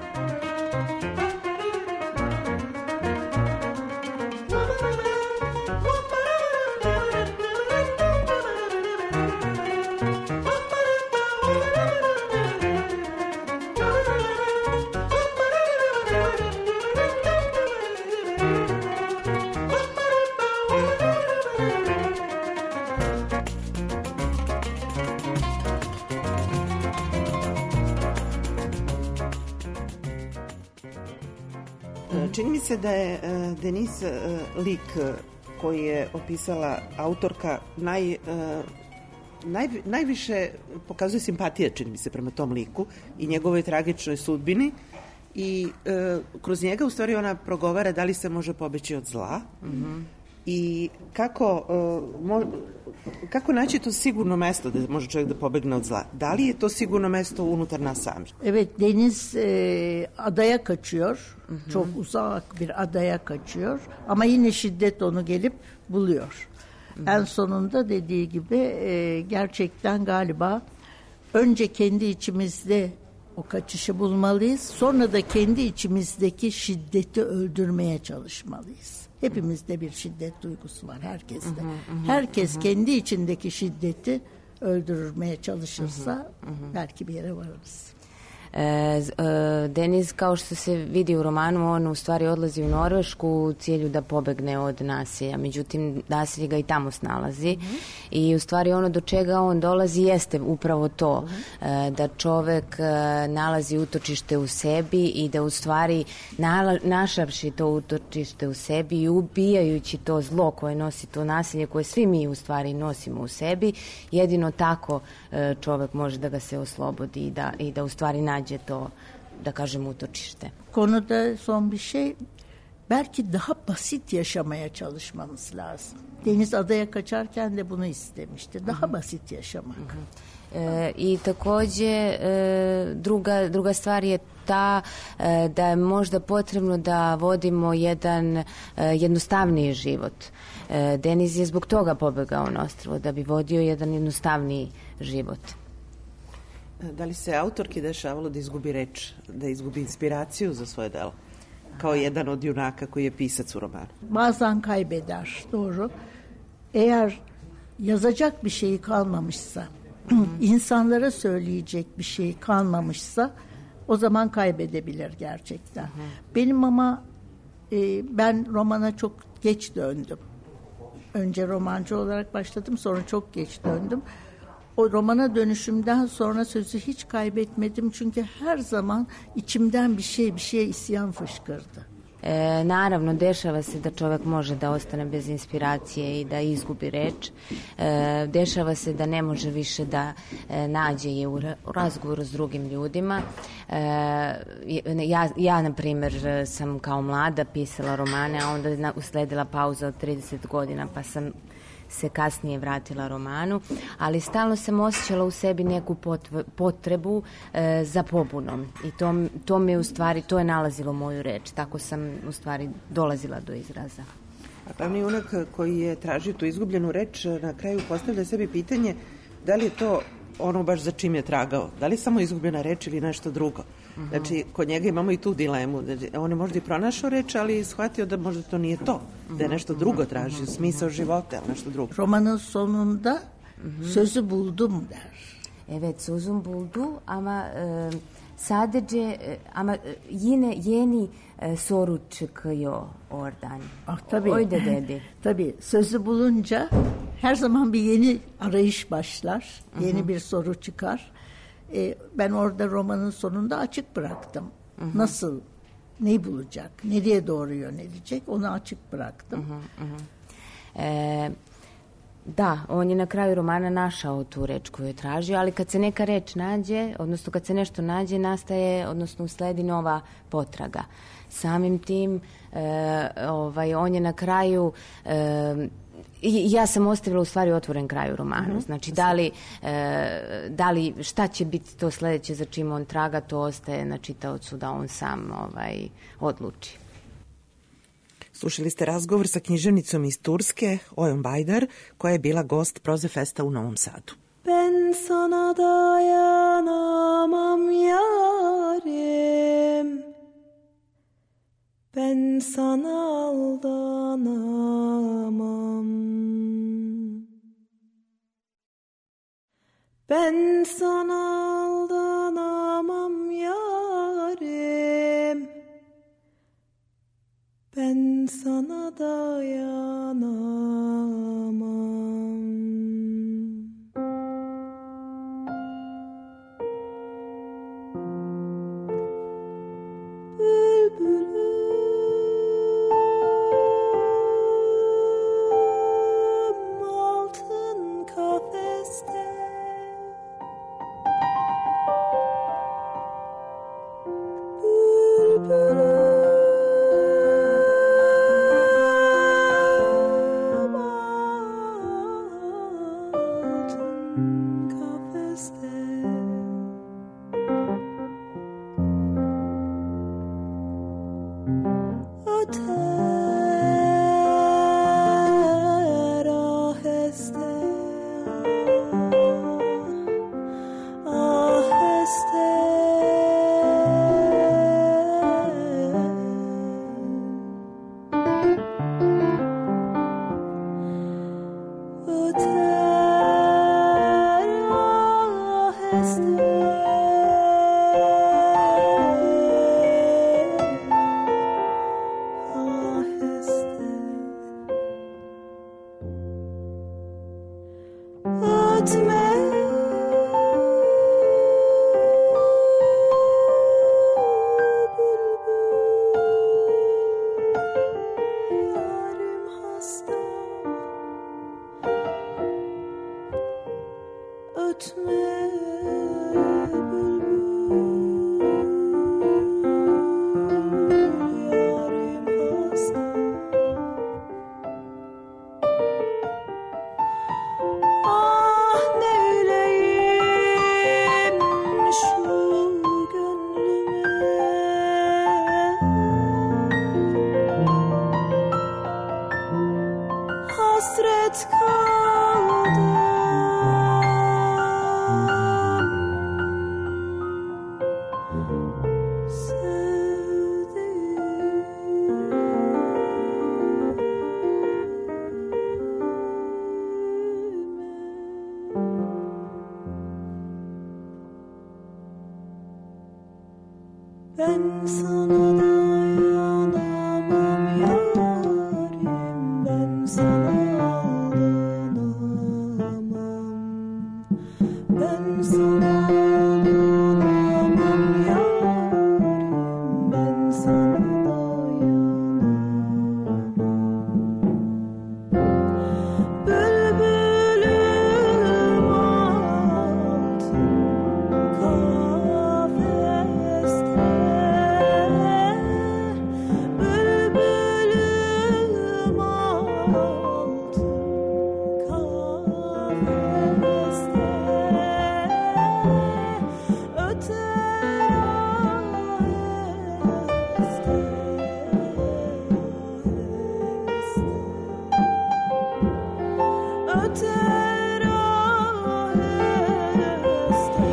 Speaker 2: Čini mi se da je uh, Denis uh, lik uh, koji je opisala autorka naj, uh, naj, najviše pokazuje simpatije, čini mi se, prema tom liku i njegovoj tragičnoj sudbini i uh, kroz njega u stvari ona progovara da li se može pobeći od zla mm-hmm. i kako, uh, mo, kako naći to sigurno mesto da može čovjek da pobegne od zla. Da li je to sigurno mesto unutar nas samih?
Speaker 10: Evet, Deniz e, adaya kaçıyor. Hı-hı. Çok uzak bir adaya kaçıyor. Ama yine şiddet onu gelip buluyor. Hı-hı. En sonunda dediği gibi e, gerçekten galiba önce kendi içimizde o kaçışı bulmalıyız. Sonra da kendi içimizdeki şiddeti öldürmeye çalışmalıyız. Hepimizde bir şiddet duygusu var, herkeste. Hı hı, hı, Herkes hı. kendi içindeki şiddeti öldürmeye çalışırsa hı hı, hı. belki bir yere varırız.
Speaker 11: E, Deniz, kao što se vidi u romanu, on u stvari odlazi u Norvešku u cilju da pobegne od nasilja. Međutim, nasilje ga i tamo snalazi. Mm-hmm. I u stvari ono do čega on dolazi jeste upravo to. Mm-hmm. Da čovek nalazi utočište u sebi i da u stvari nala, našavši to utočište u sebi i ubijajući to zlo koje nosi to nasilje, koje svi mi u stvari nosimo u sebi, jedino tako čovek može da ga se oslobodi i da, i da u stvari nađe to, da kažem, utočište.
Speaker 10: Konuda son bir şey, belki daha basit yaşamaya çalışmamız lazım. Deniz adaya kaçarken de bunu istemişti. Daha uh-huh. basit yaşamak. Uh-huh.
Speaker 11: E, I takođe e, druga, druga stvar je ta e, da je možda potrebno da vodimo jedan e, jednostavniji život. E, Deniz je zbog toga pobegao na ostrvo, da bi vodio jedan jednostavniji život.
Speaker 2: Da li se autorki dešavalo da izgubi reč, da izgubi inspiraciju za svoje delo? kao jedan od junaka koji je pisac u romanu.
Speaker 10: Bazen kaybeder, doğru. Eğer yazacak bir şey kalmamışsa, insanlara söyleyecek bir şey kalmamışsa o zaman kaybedebilir gerçekten. Benim ama e, ben romana çok geç döndüm. Önce romancı olarak başladım, sonra çok geç döndüm. O romana dönüşümden sonra sözü hiç kaybetmedim çünkü her zaman içimden bir şey, bir şeye isyan fışkırdı.
Speaker 11: E, naravno, dešava se da čovek može da ostane bez inspiracije i da izgubi reč. E, dešava se da ne može više da e, nađe je u, ra- u razgovoru s drugim ljudima. E, ja, ja, na primjer, sam kao mlada pisala romane, a onda je usledila pauza od trideset godina, pa sam se kasnije vratila romanu, ali stalno sam osjećala u sebi neku potv- potrebu e, za pobunom i to, to mi u stvari, to je nalazilo moju reč, tako sam u stvari dolazila do izraza.
Speaker 2: A glavni junak koji je tražio tu izgubljenu reč na kraju postavlja sebi pitanje da li je to ono baš za čim je tragao, da li je samo izgubljena reč ili nešto drugo. Uh-huh. Znači, kod njega imamo i tu dilemu. On je možda i pronašao reč, ali shvatio da možda to nije to, uh-huh. da je nešto drugo tražio, smisao života, ali nešto drugo.
Speaker 10: Romanın sonunda uh-huh. sözü buldum der.
Speaker 11: Evet, sözüm buldu ama e, sadece ama yine yeni e, soru çıkıyor oradan.
Speaker 10: Ah, tabii.
Speaker 11: Öyle dedi.
Speaker 10: Tabii, sözü bulunca her zaman bir yeni arayış başlar, yeni uh-huh. bir soru çıkar. Ee, ben orada romanın sonunda açık bıraktım. Uh-huh. Nasıl, ne bulacak, nereye doğru yönelecek onu açık bıraktım.
Speaker 11: Uh-huh, uh-huh. E, da, on je na kraju romana našao tu reč koju je tražio, ali kad se neka reč nađe, odnosno kad se nešto nađe, nastaje, odnosno usledi nova potraga. Samim tim, e, ovaj, on je na kraju... E, I ja sam ostavila u stvari otvoren kraj u romanu. Uh-huh. Znači, da li, e, da li, šta će biti to sledeće za čim on traga, to ostaje na čitaocu da on sam ovaj, odluči.
Speaker 2: Slušali ste razgovor sa književnicom iz Turske, Ojom Bajdar, koja je bila gost Prozefesta u Novom Sadu.
Speaker 9: Ben sana dayanamam yarim, ben sana aldanamam. Ben sana aldanamam yarim, ben sana dayanamam. Bülbülüm altın kafeste, bülbülüm Ben sana dayanamam yarim, ben sana aldanamam, ben sana aldanamam yarim, ben sana dayanamam. Bülbülüm altın kafeste, bülbülüm altın kafeste, öter aheste, öter aheste,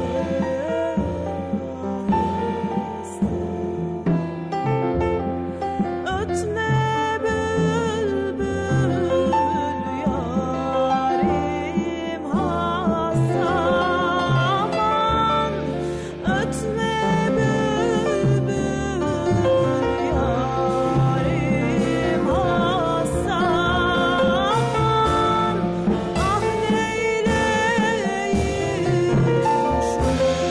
Speaker 9: ötme bülbül yarim hasaman, ötme bülbül yarim hasaman, ah neyleyim şu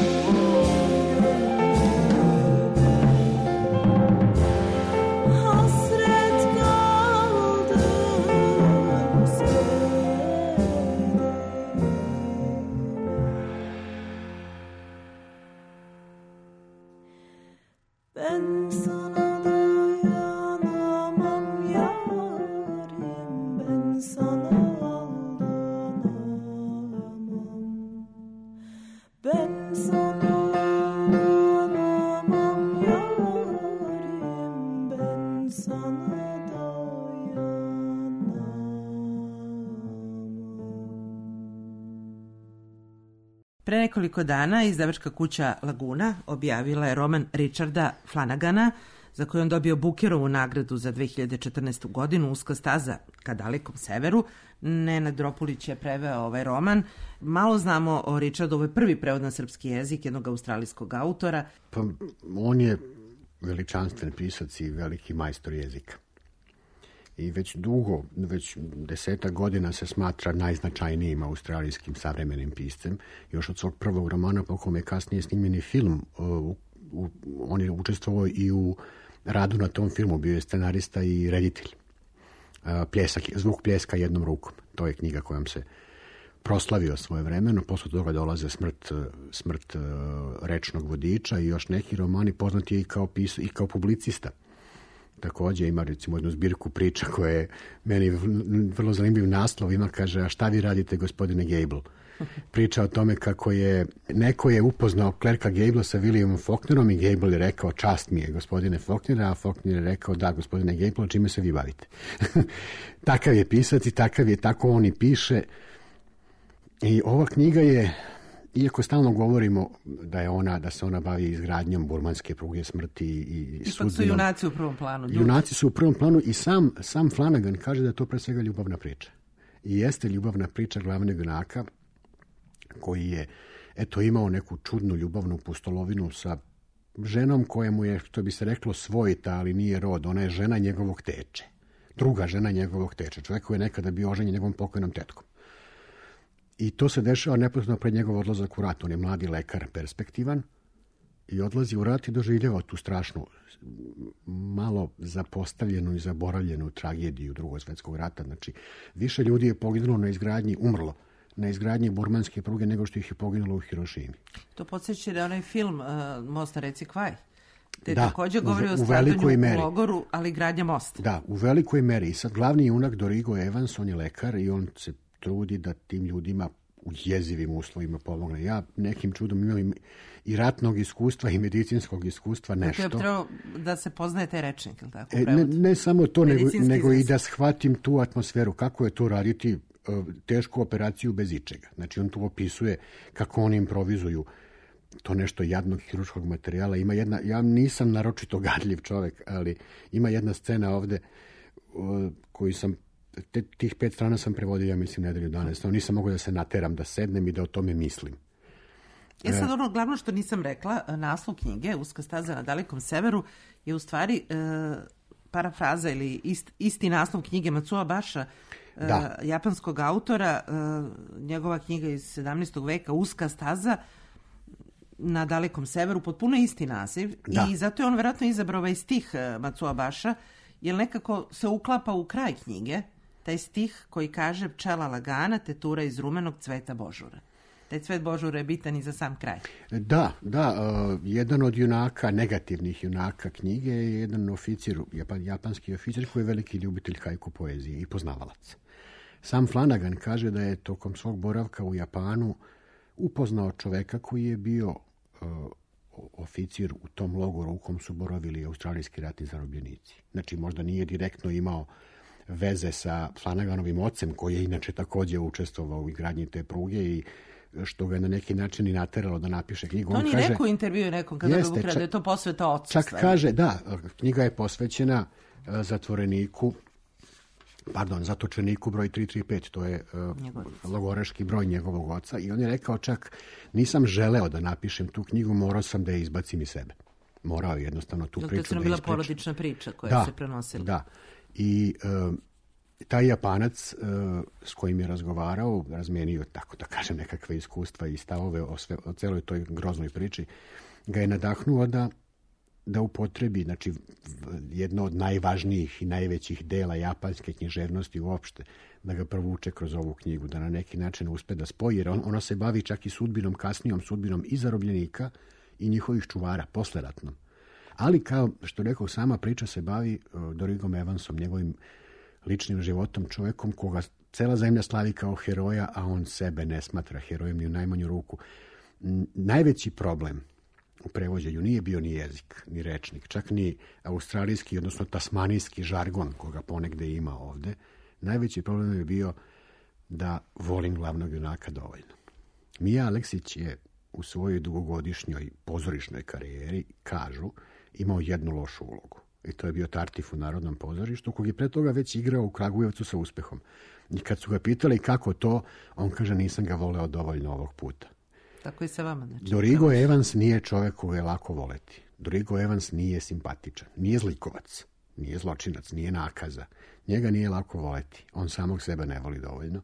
Speaker 9: hasret kaldım sende. Ben sana dayanamam yarim, ben sana aldanamam, ben sana dayanamam yarim, ben sana
Speaker 2: Pre nekoliko dana izdavačka kuća Laguna objavila je roman Richarda Flanagana, za koji on dobio Bookerovu nagradu za dve hiljade četrnaestu. godinu, Uska staza ka dalekom severu. Nenad Dropulić je preveo ovaj roman. Malo znamo o Richardu, ovo je prvi prevod na srpski jezik jednog australijskog autora.
Speaker 12: Pa on je veličanstven pisac i veliki majstor jezika. I već dugo, već desetak godina se smatra najznačajnijim australijskim savremenim piscem. Još od svog prvog romana, po kome je kasnije snimljeni film, u, u, on je učestvovao i u radu na tom filmu, bio je scenarista i reditelj. Pljesak, Zvuk pljeska jednom rukom. To je knjiga kojom se proslavio svoje vremeno. Posle toga dolaze smrt, smrt rečnog vodiča i još neki romani. Poznat je i kao, pis, i kao publicista. Također ima recimo jednu zbirku priča koja je meni vrlo zanimljiv naslov. Ima, kaže, a šta vi radite, gospodine Gable? Priča o tome kako je, neko je upoznao Clarka Gable sa Williamom Faulknerom i Gable je rekao, čast mi je, gospodine Faulkner, a Faulkner je rekao, da, gospodine Gable, čime se vi bavite? Takav je pisac i takav je, tako on i piše. I ova knjiga je, iako stalno govorimo da je ona, da se ona bavi izgradnjom burmanske pruge smrti i
Speaker 2: ipak sudbinom. Ipak su junaci u prvom planu. Ljudi.
Speaker 12: Junaci su u prvom planu i sam, sam Flanagan kaže da je to pre svega ljubavna priča. I jeste ljubavna priča glavnog junaka, koji je, eto, imao neku čudnu ljubavnu pustolovinu sa ženom koja mu je, što bi se reklo, svojita, ali nije rod. Ona je žena njegovog teče. Druga žena njegovog teče. Čovjek koji je nekada bio oženjen njegovom pokojnom tetkom. I to se dešava neposredno pred njegov odlazak u rat. On je mladi lekar, perspektivan, i odlazi u rat i doživljava tu strašnu, malo zapostavljenu i zaboravljenu tragediju Drugog svjetskog rata. Znači, više ljudi je poginulo na izgradnji, umrlo na izgradnji burmanske pruge nego što ih je poginulo u Hirošimi.
Speaker 2: To podsjeća da onaj film uh, Most na reci Kvaj, te
Speaker 12: da,
Speaker 2: također govori
Speaker 12: u,
Speaker 2: o stradanju
Speaker 12: u
Speaker 2: logoru, ali gradnja mosta.
Speaker 12: Da, u velikoj meri. I sad glavni junak Dorigo Evans, on je lekar i on se trudi da tim ljudima u jezivim uslovima pomogne. Ja nekim čudom imam i ratnog iskustva i medicinskog iskustva nešto.
Speaker 2: Dakle, trebalo da se poznaje taj rečnik, ili tako?
Speaker 12: E, ne, ne samo to, nego, nego i da shvatim tu atmosferu. Kako je to raditi tešku operaciju bez ičega. Znači, on tu opisuje kako oni improvizuju to nešto jadnog hiruškog materijala. Ima jedna, ja nisam naročito gadljiv čovjek, ali ima jedna scena ovde koju sam, te, tih pet strana sam prevodio, ja mislim, nedelju dana. Nisam mogao da se nateram, da sednem i da o tome mislim.
Speaker 2: Ja sad ono, glavno što nisam rekla, naslov knjige Uska staza na dalekom severu je u stvari e, parafraza ili ist, isti naslov knjige Matsuo Basha, e, japanskog autora, e, njegova knjiga iz sedamnaestog veka Uska staza na dalekom severu, potpuno isti naziv da. I zato je on verovatno izabrao ovaj stih Matsuo Basha, jer nekako se uklapa u kraj knjige, taj stih koji kaže pčela lagana te tura iz rumenog cveta božura. Taj cvet božura je bitan i za sam kraj.
Speaker 12: Da, da, uh, jedan od junaka, negativnih junaka knjige je jedan oficir, japan, japanski oficir koji je veliki ljubitelj haiku poezije i poznavalac. Sam Flanagan kaže da je tokom svog boravka u Japanu upoznao čoveka koji je bio uh, oficir u tom logoru u kom su boravili australijski ratni zarobljenici. Znači, možda nije direktno imao veze sa Flanaganovim ocem, koji je inače također učestvovao u izgradnji te pruge i što ga je na neki način i nateralo da napiše knjigu.
Speaker 2: On, on je rekao u intervju nekom kada
Speaker 12: jeste,
Speaker 2: ga ukrade, je to posveta ocu.
Speaker 12: Čak
Speaker 2: stvari.
Speaker 12: Kaže, da, knjiga je posvećena uh, zatvoreniku, pardon, zatočeniku broj tri tri pet, to je uh, logoraški broj njegovog oca i on je rekao čak, nisam želeo da napišem tu knjigu, morao sam da je izbacim iz sebe. Morao je jednostavno tu
Speaker 2: Dok
Speaker 12: priču da
Speaker 2: je bila porodična priča koja
Speaker 12: da,
Speaker 2: se prenosila.
Speaker 12: Da, i uh, taj Japanac uh, s kojim je razgovarao, razmenio, tako da kažem, nekakve iskustva i stavove o, sve, o celoj toj groznoj priči, ga je nadahnuo da da upotrebi, znači, jedno od najvažnijih i najvećih dela japanske književnosti uopšte, da ga provuče kroz ovu knjigu, da na neki način uspe da spoji, jer on, ona se bavi čak i sudbinom, kasnijom sudbinom i zarobljenika i njihovih čuvara, posleratnom. Ali, kao što rekao, sama priča se bavi uh, Dorigom Evansom, njegovim ličnim životom, čovekom koga cela zemlja slavi kao heroja, a on sebe ne smatra herojem ni u najmanju ruku. N- najveći problem u prevođenju nije bio ni jezik, ni rečnik, čak ni australijski, odnosno tasmanijski žargon koga ponegde ima ovde. Najveći problem je bio da volim glavnog junaka dovoljno. Mija Aleksić je u svojoj dugogodišnjoj pozorišnoj karijeri, kažu, imao jednu lošu ulogu. I to je bio Tartif u Narodnom pozorištu, kog je pre toga već igrao u Kragujevcu sa uspehom. I kad su ga pitali kako to, on kaže, nisam ga voleo dovoljno ovog puta.
Speaker 2: Tako i sa vama. Znači,
Speaker 12: Dorigo Evans nije čovjek koga je lako voleti. Dorigo Evans nije simpatičan, nije zlikovac, nije zločinac, nije nakaza. Njega nije lako voleti. On samog sebe ne voli dovoljno.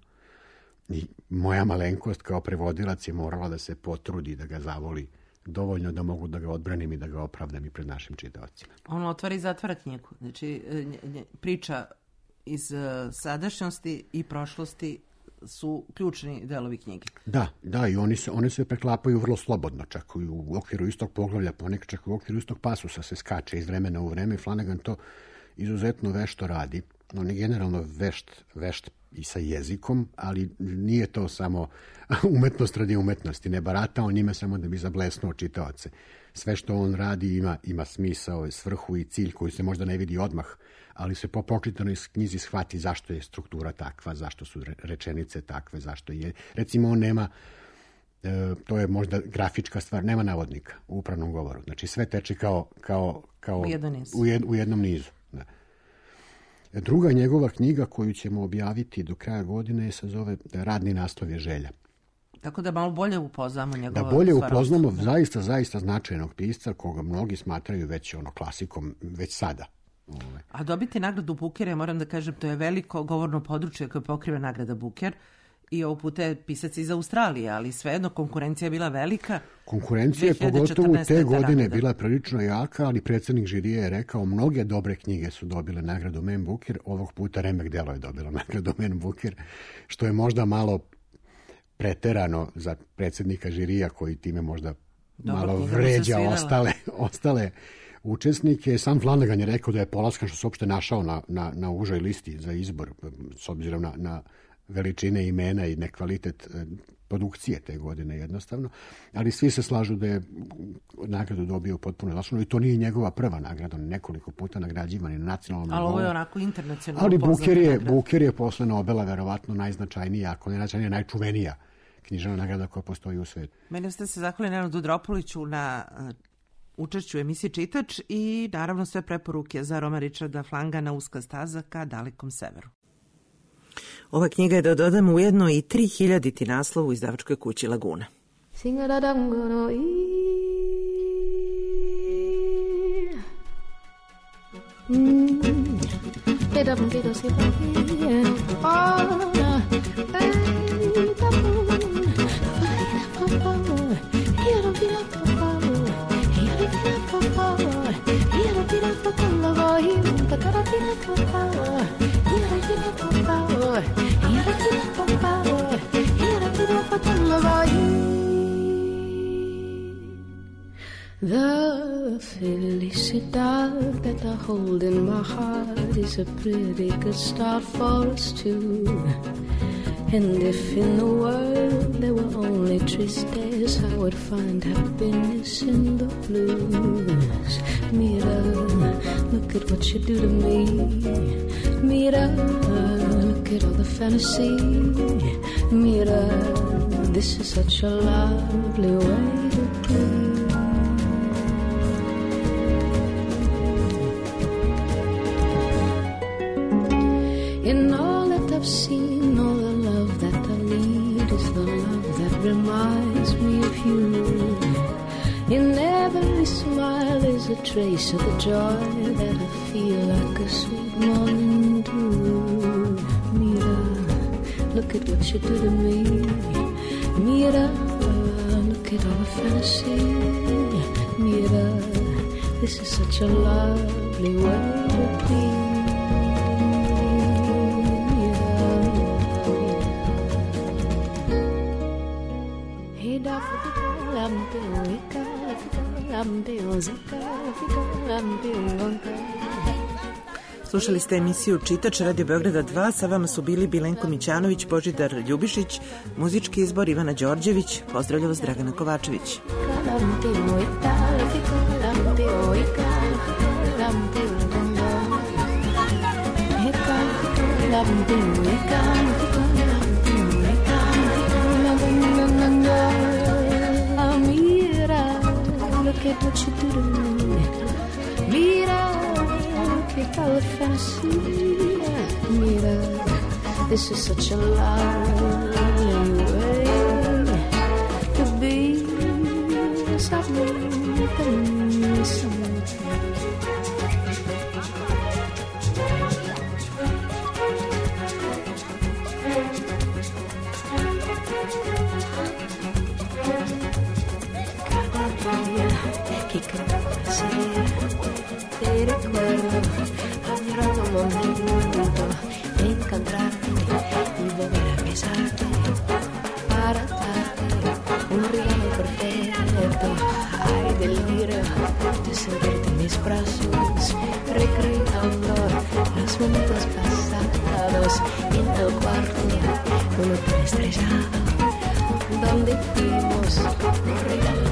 Speaker 12: I moja malenkost kao prevodilac je morala da se potrudi da ga zavoli dovoljno da mogu da ga odbranim i da ga opravdam i pred našim čitaocima.
Speaker 2: On otvara i zatvara knjigu. Znači, priča iz sadašnjosti i prošlosti su ključni delovi knjige.
Speaker 12: Da, da, i oni se, oni se preklapaju vrlo slobodno, čak i u okviru istog poglavlja, ponekad čak u okviru istog pasusa se skače iz vremena u vreme. Flanagan to izuzetno vešto radi. On je generalno vešt, vešt i sa jezikom, ali nije to samo umetnost radi umetnosti. Ne barata on njime samo da bi zablesnuo čitaoce. Sve što on radi ima, ima smisao, svrhu i cilj koji se možda ne vidi odmah, ali se po pročitanoj knjizi shvati zašto je struktura takva, zašto su rečenice takve, zašto je. Recimo, on nema, e, to je možda grafička stvar, nema navodnika u upravnom govoru. Znači, sve teče kao, kao, kao
Speaker 2: u, jedan niz.
Speaker 12: u, jed, u jednom nizu. Da. Druga njegova knjiga koju ćemo objaviti do kraja godine se zove Radni naslov je želja.
Speaker 2: Tako da malo bolje upoznamo njegova
Speaker 12: Da bolje upoznamo zaista, zaista značajnog pisca koga mnogi smatraju već ono klasikom, već sada. Ove.
Speaker 2: A dobiti nagradu Booker, ja moram da kažem, to je veliko govorno područje koje pokriva nagrada Booker i ovog puta je pisac iz Australije, ali svejedno konkurencija je bila velika.
Speaker 12: Konkurencija je pogotovo te godine bila prilično jaka, ali predsjednik žirije je rekao mnoge dobre knjige su dobile nagradu Man Booker, ovog puta Remek Delo je dobila nagradu Man Booker, što je možda malo preterano za predsjednika žirija koji time možda Dobro, malo vređa ostale, ostale učesnike. Sam Flanagan je rekao da je polaskan što se uopšte našao na, na, na užoj listi za izbor s obzirom na, na veličine imena i nekvalitet produkcije te godine jednostavno, ali svi se slažu da je nagradu dobio potpuno zasluženo i to nije njegova prva nagrada, nekoliko puta nagrađivan i na nacionalnom nivou.
Speaker 2: Ali ovo je onako internacionalno.
Speaker 12: Ali Booker je, Booker je posle Nobela verovatno najznačajnija, ako ne najznačajnija, najčuvenija književna nagrada koja postoji u svijetu.
Speaker 2: Mene ste se zahvali Nenadu Dropoliću na učešću u emisiji Čitač i naravno sve preporuke za Roma Richarda Flanagana Uska staza ka dalekom severu. Ova knjiga je, da dodam, ujedno i tri hiljaditi naslov u izdavačkoj kući Laguna.
Speaker 13: The felicidad that I hold in my heart is a pretty good start for us two. And if in the world there were only tristes, I would find happiness in the blues. Mira, look at what you do to me. Mira, look at all the fantasy. Mira, this is such a lovely way to be. In all that I've seen, all the love that I lead is the love that reminds me of you. In every smile is a trace of the joy that I feel like a sweet morning dew. Mira, look at what you do to me. Mira, look at all the fantasy. Mira, this is such a lovely way to be.
Speaker 2: Slušali ste emisiju Čitač Radio Beograda dva, sa vama su bili Bilenko Mićanović, Božidar Ljubišić, muzički izbor Ivana Đorđević. Pozdravlja vas Dragana Kovačević.
Speaker 13: Look at what you do to me. Mira, look at all the fantasy. Mira, this is such a lovely way to be. Something, something. Te recuerdo, añorando un momento de encontrarte y volver a besarte para darte un regalo perfecto. Ay, delirio de sentirte en mis brazos, recreando los momentos pasados en el cuarto, un hotel estrellado donde fuimos un regalo.